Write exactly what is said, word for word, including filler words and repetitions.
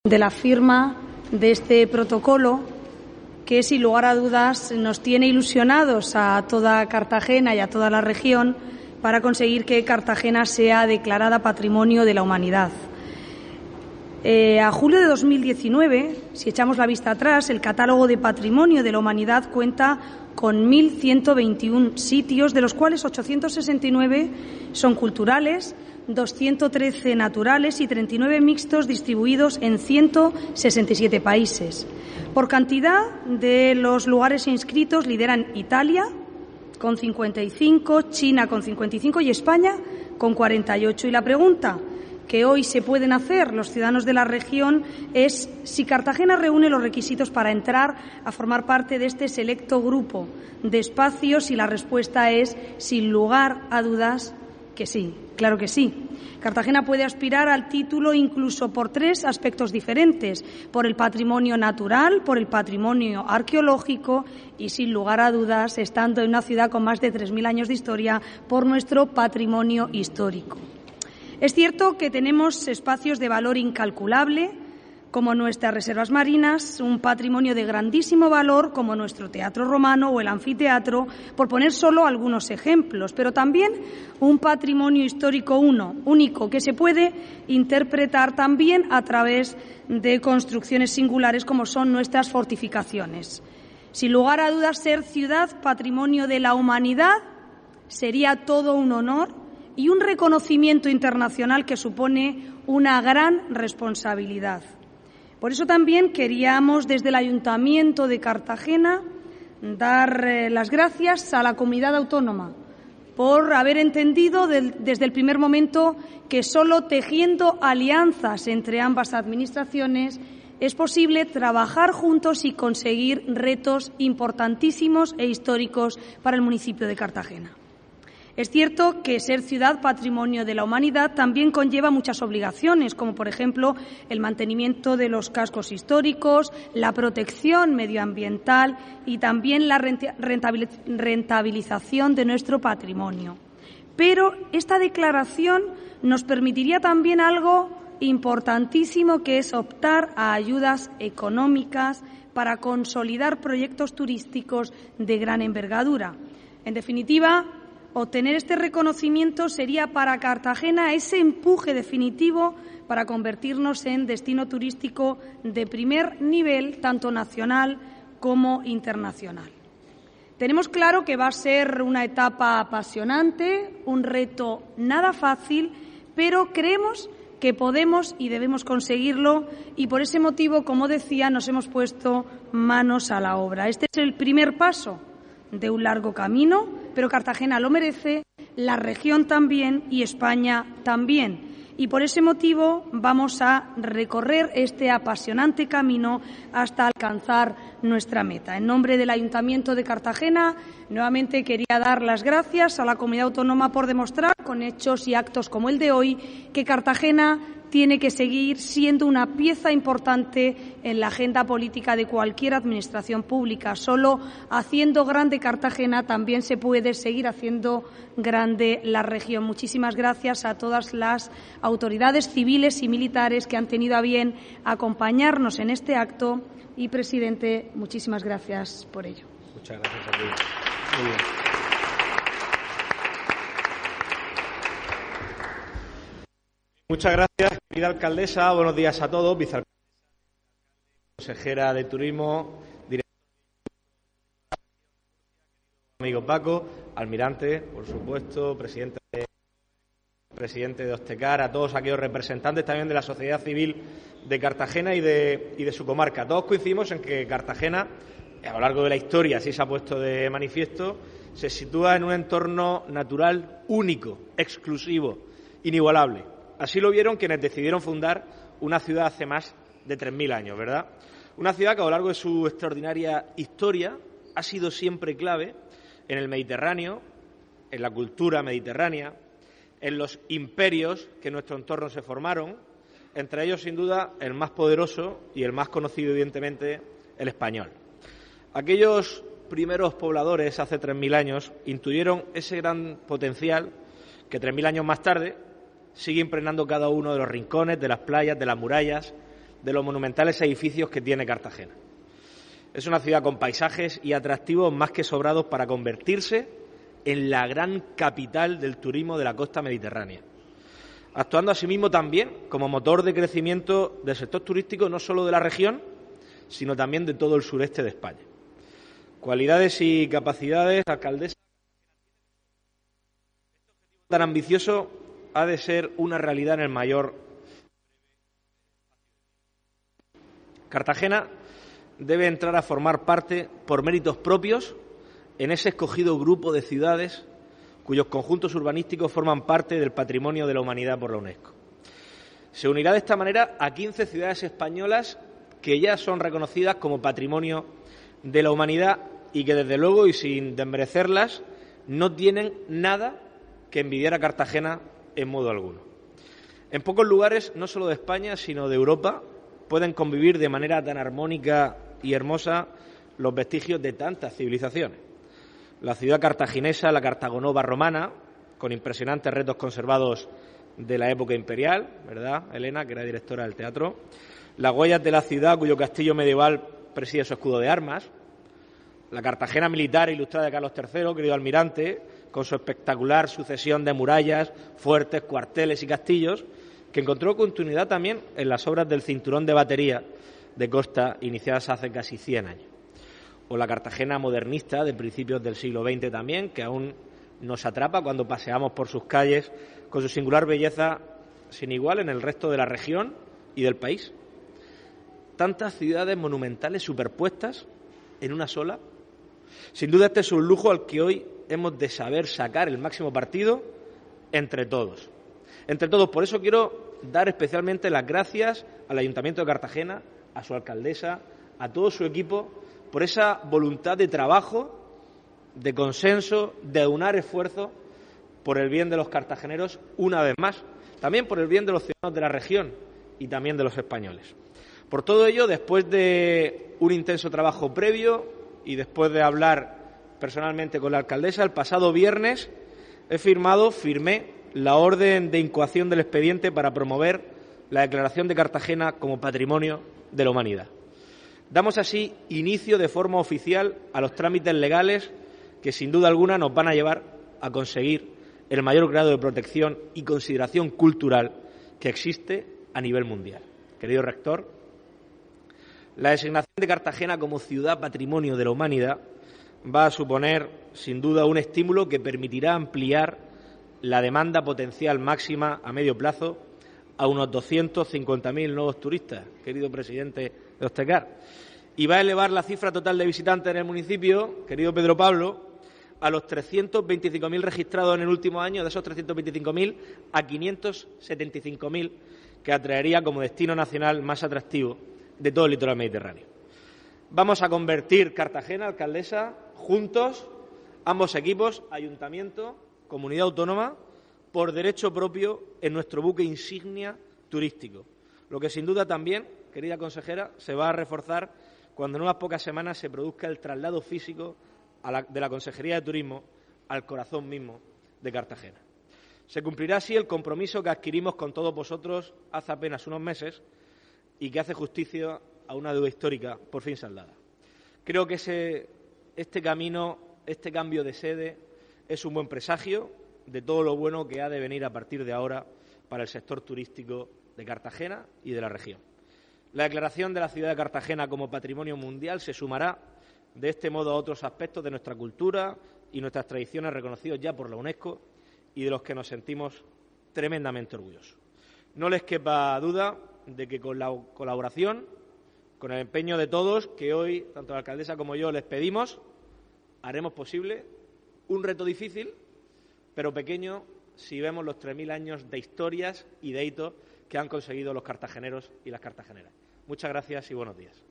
de la firma de este protocolo que, sin lugar a dudas, nos tiene ilusionados a toda Cartagena y a toda la región para conseguir que Cartagena sea declarada Patrimonio de la Humanidad. Eh, a julio de dos mil diecinueve, si echamos la vista atrás, el catálogo de Patrimonio de la Humanidad cuenta con mil ciento veintiuno sitios, de los cuales ochocientos sesenta y nueve son culturales, doscientos trece naturales y treinta y nueve mixtos, distribuidos en ciento sesenta y siete países. Por cantidad de los lugares inscritos lideran Italia con cincuenta y cinco, China con cincuenta y cinco y España con cuarenta y ocho. Y la pregunta que hoy se pueden hacer los ciudadanos de la región es si Cartagena reúne los requisitos para entrar a formar parte de este selecto grupo de espacios, y la respuesta es, sin lugar a dudas, que sí, claro que sí. Cartagena puede aspirar al título incluso por tres aspectos diferentes: por el patrimonio natural, por el patrimonio arqueológico y, sin lugar a dudas, estando en una ciudad con más de tres mil años de historia, por nuestro patrimonio histórico. Es cierto que tenemos espacios de valor incalculable, como nuestras reservas marinas, un patrimonio de grandísimo valor, como nuestro teatro romano o el anfiteatro, por poner solo algunos ejemplos, pero también un patrimonio histórico uno, único, que se puede interpretar también a través de construcciones singulares, como son nuestras fortificaciones. Sin lugar a dudas, ser ciudad Patrimonio de la Humanidad sería todo un honor y un reconocimiento internacional que supone una gran responsabilidad. Por eso también queríamos, desde el Ayuntamiento de Cartagena, dar eh, las gracias a la comunidad autónoma por haber entendido del, desde el primer momento que solo tejiendo alianzas entre ambas administraciones es posible trabajar juntos y conseguir retos importantísimos e históricos para el municipio de Cartagena. Es cierto que ser ciudad Patrimonio de la Humanidad también conlleva muchas obligaciones, como por ejemplo el mantenimiento de los cascos históricos, la protección medioambiental y también la rentabilización de nuestro patrimonio. Pero esta declaración nos permitiría también algo importantísimo, que es optar a ayudas económicas para consolidar proyectos turísticos de gran envergadura. En definitiva, obtener este reconocimiento sería para Cartagena ese empuje definitivo para convertirnos en destino turístico de primer nivel, tanto nacional como internacional. Tenemos claro que va a ser una etapa apasionante, un reto nada fácil, pero creemos que podemos y debemos conseguirlo, y por ese motivo, como decía, nos hemos puesto manos a la obra. Este es el primer paso de un largo camino, pero Cartagena lo merece, la región también y España también. Y por ese motivo vamos a recorrer este apasionante camino hasta alcanzar nuestra meta. En nombre del Ayuntamiento de Cartagena, nuevamente quería dar las gracias a la comunidad autónoma por demostrar, con hechos y actos como el de hoy, que Cartagena tiene que seguir siendo una pieza importante en la agenda política de cualquier administración pública. Solo haciendo grande Cartagena también se puede seguir haciendo grande la región. Muchísimas gracias a todas las autoridades civiles y militares que han tenido a bien acompañarnos en este acto y, presidente, muchísimas gracias por ello. Muchas gracias a ti. Muy bien. Muchas gracias, querida alcaldesa. Buenos días a todos. Vicealcaldesa, consejera de Turismo, director, amigo Paco, almirante, por supuesto, presidente de, presidente de Ostecar, a todos aquellos representantes también de la sociedad civil de Cartagena y de, y de su comarca. Todos coincidimos en que Cartagena, a lo largo de la historia, así se ha puesto de manifiesto, se sitúa en un entorno natural único, exclusivo, inigualable. Así lo vieron quienes decidieron fundar una ciudad hace más de tres mil años, ¿verdad? Una ciudad que a lo largo de su extraordinaria historia ha sido siempre clave en el Mediterráneo, en la cultura mediterránea, en los imperios que en nuestro entorno se formaron, entre ellos, sin duda, el más poderoso y el más conocido, evidentemente, el español. Aquellos primeros pobladores, hace tres mil años, intuyeron ese gran potencial que tres mil años más tarde sigue impregnando cada uno de los rincones, de las playas, de las murallas de los monumentales edificios que tiene Cartagena. Es una ciudad con paisajes y atractivos más que sobrados para convertirse en la gran capital del turismo de la costa mediterránea, actuando asimismo también como motor de crecimiento del sector turístico no solo de la región, sino también de todo el sureste de España. Cualidades y capacidades, alcaldesa. Tan ambicioso ha de ser una realidad en el mayor. Cartagena debe entrar a formar parte, por méritos propios, en ese escogido grupo de ciudades cuyos conjuntos urbanísticos forman parte del patrimonio de la humanidad por la UNESCO. Se unirá de esta manera a quince ciudades españolas que ya son reconocidas como patrimonio de la humanidad y que, desde luego, y sin desmerecerlas, no tienen nada que envidiar a Cartagena en modo alguno. En pocos lugares, no solo de España, sino de Europa, pueden convivir de manera tan armónica y hermosa los vestigios de tantas civilizaciones. La ciudad cartaginesa, la Cartagonova romana, con impresionantes restos conservados de la época imperial, ¿verdad, Elena, que era directora del teatro? Las huellas de la ciudad, cuyo castillo medieval preside su escudo de armas. La Cartagena militar e ilustrada de Carlos tercero, querido almirante, con su espectacular sucesión de murallas, fuertes, cuarteles y castillos, que encontró continuidad también en las obras del cinturón de batería de costa iniciadas hace casi cien años. O la Cartagena modernista de principios del siglo veinte también, que aún nos atrapa cuando paseamos por sus calles con su singular belleza sin igual en el resto de la región y del país. Tantas ciudades monumentales superpuestas en una sola. Sin duda este es un lujo al que hoy hemos de saber sacar el máximo partido entre todos. Entre todos, por eso quiero dar especialmente las gracias al Ayuntamiento de Cartagena, a su alcaldesa, a todo su equipo, por esa voluntad de trabajo, de consenso, de aunar esfuerzos por el bien de los cartageneros una vez más, también por el bien de los ciudadanos de la región y también de los españoles. Por todo ello, después de un intenso trabajo previo y después de hablar personalmente con la alcaldesa, el pasado viernes he firmado, firmé la orden de incoación del expediente para promover la declaración de Cartagena como Patrimonio de la Humanidad. Damos así inicio de forma oficial a los trámites legales que, sin duda alguna, nos van a llevar a conseguir el mayor grado de protección y consideración cultural que existe a nivel mundial. Querido rector, la designación de Cartagena como ciudad patrimonio de la humanidad va a suponer, sin duda, un estímulo que permitirá ampliar la demanda potencial máxima a medio plazo a unos doscientos cincuenta mil nuevos turistas, querido presidente de Ostecar, y va a elevar la cifra total de visitantes en el municipio, querido Pedro Pablo, a los trescientos veinticinco mil registrados en el último año, de esos trescientos veinticinco mil a quinientos setenta y cinco mil, que atraería como destino nacional más atractivo de todo el litoral mediterráneo. Vamos a convertir Cartagena, alcaldesa, juntos, ambos equipos, ayuntamiento, comunidad autónoma, por derecho propio en nuestro buque insignia turístico, lo que sin duda también, querida consejera, se va a reforzar cuando en unas pocas semanas se produzca el traslado físico a la, de la Consejería de Turismo al corazón mismo de Cartagena. Se cumplirá así el compromiso que adquirimos con todos vosotros hace apenas unos meses y que hace justicia a una deuda histórica por fin saldada. Creo que ese, este camino, este cambio de sede es un buen presagio de todo lo bueno que ha de venir a partir de ahora para el sector turístico de Cartagena y de la región. La declaración de la ciudad de Cartagena como patrimonio mundial se sumará de este modo a otros aspectos de nuestra cultura y nuestras tradiciones reconocidos ya por la UNESCO y de los que nos sentimos tremendamente orgullosos. No les quepa duda de que con la colaboración, con el empeño de todos, que hoy, tanto la alcaldesa como yo, les pedimos, haremos posible un reto difícil, pero pequeño, si vemos los tres mil años de historias y de hitos que han conseguido los cartageneros y las cartageneras. Muchas gracias y buenos días.